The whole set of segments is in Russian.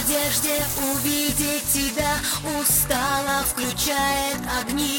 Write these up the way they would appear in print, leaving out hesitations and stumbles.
надежде увидеть тебя устала, включает огни.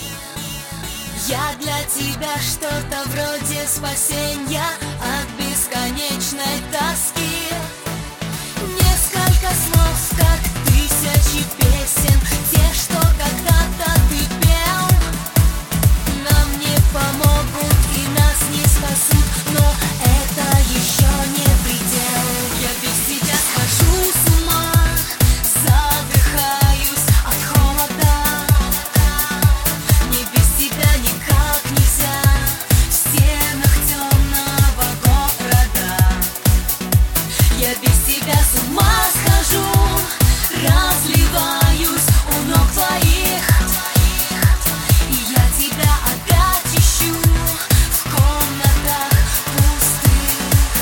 Я для тебя что-то вроде спасения от бесконечной тоски. Несколько слов, как тысячи песен, те, что когда-то ты пел, нам не помогут и нас не спасут, но это еще не предел. Я без тебя схожу с ума, задыхаюсь от холода. Мне без тебя никак нельзя в стенах темного города. Я без тебя с ума схожу, разливаюсь у ног твоих, и я тебя опять ищу в комнатах пустых.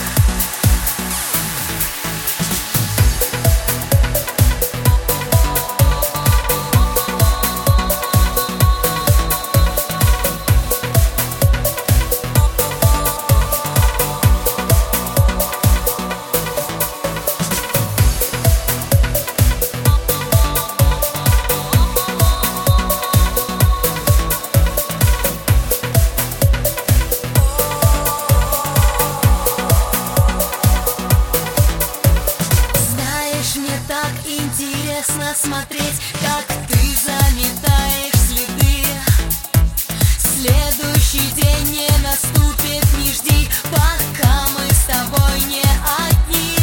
Мне так интересно смотреть, как ты заметаешь следы. Следующий день не наступит, не жди, пока мы с тобой не одни.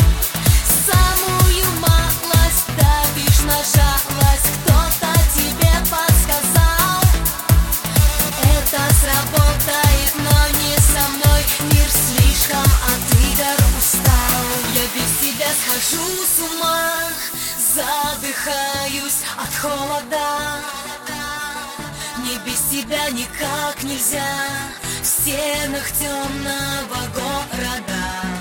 Самую малость давишь на жалость, кто-то тебе подсказал. Это сработает, но не со мной. Мир слишком от игр устал. Я без тебя схожу с ума, задыхаюсь от холода. Мне без тебя никак нельзя в стенах темного города.